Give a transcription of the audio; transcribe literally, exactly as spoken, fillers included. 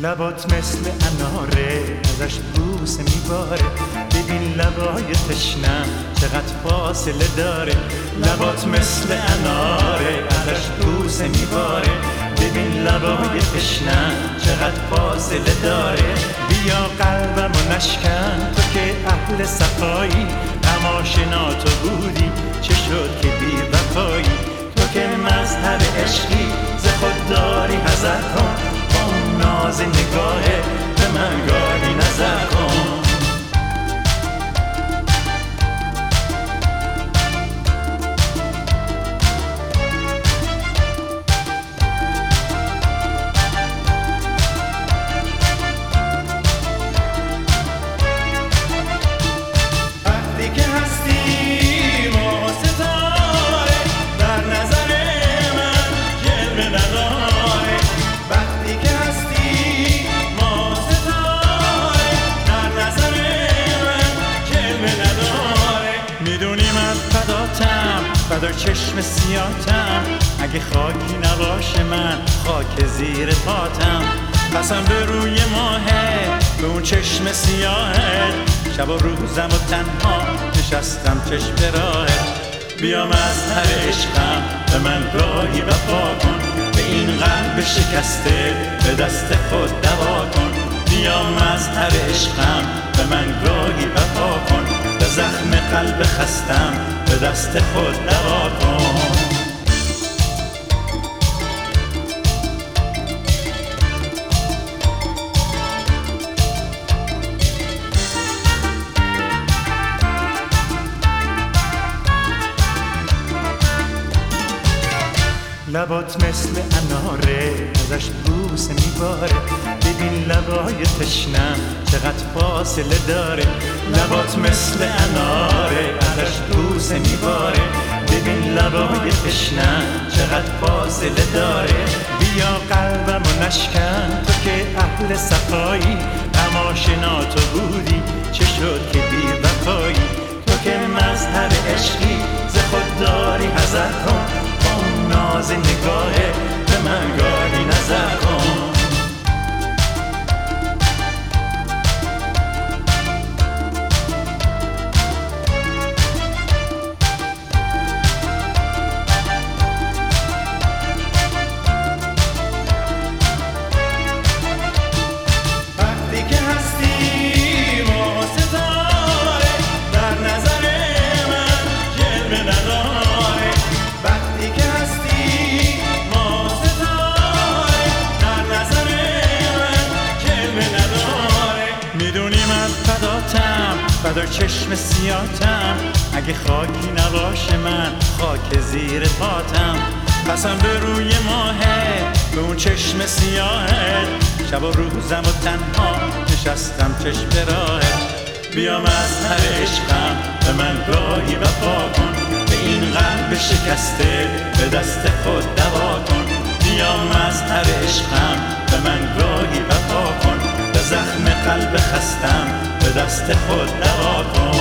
لبات مثل اناره ازش بوسه میباره، ببین لبای تشنم چقدر فاصله داره. لبات مثل اناره ازش بوسه میباره، ببین لبای تشنم چقدر فاصله داره. بیا قلبمو نشکن تو که اهل صفایی، غماشنا تو بودی چه شد که بی وفایی. تو که مظهر عشقی ز خود داری حذر کن، اون ناز نگاهه به من گاهی نظر کن. فدای چشم سیاتم، اگه خاکی نباشه من خاک زیر پاتم. قسم به روی ماهه به اون چشم سیاهه، شب و روزم و تنها نشستم چشم راهه. بیا مظهر عشقم به من گاهی وفا کن، به این قلب شکسته به دست خود دوا کن. بیا مظهر عشقم به من گاهی وفا کن، به زخم قلب خستم به دست خود دوا کن. لبات مثل اناره ازش بوسه میباره، ببین لبای تشنم چقدر فاصله داره. لبات مثل اناره ازش بوسه میباره، ببین لبای تشنم چقدر فاصله داره. بیا قلبمو نشکن تو که اهل صفایی، غماشنا تو بودی چه شد که بی وفایی. تو که مظهر عشقی ز خود داری حذر کن، اون ناز نگاهه به من گاهی نظر کن. فدای چشم سیاتم، اگه خاکی نباشه من خاک زیر پاتم. قسم به روی ماهه به اون چشم سیاهه، شب و روزم و تنها نشستم چشم راهه. بیا مظهر عشقم به من گاهی وفا کن، به این قلب شکسته به دست خود دوا کن. بیا مظهر عشقم به من گاهی وفا کن، به زخم قلب خستم به دست خود دوا کن.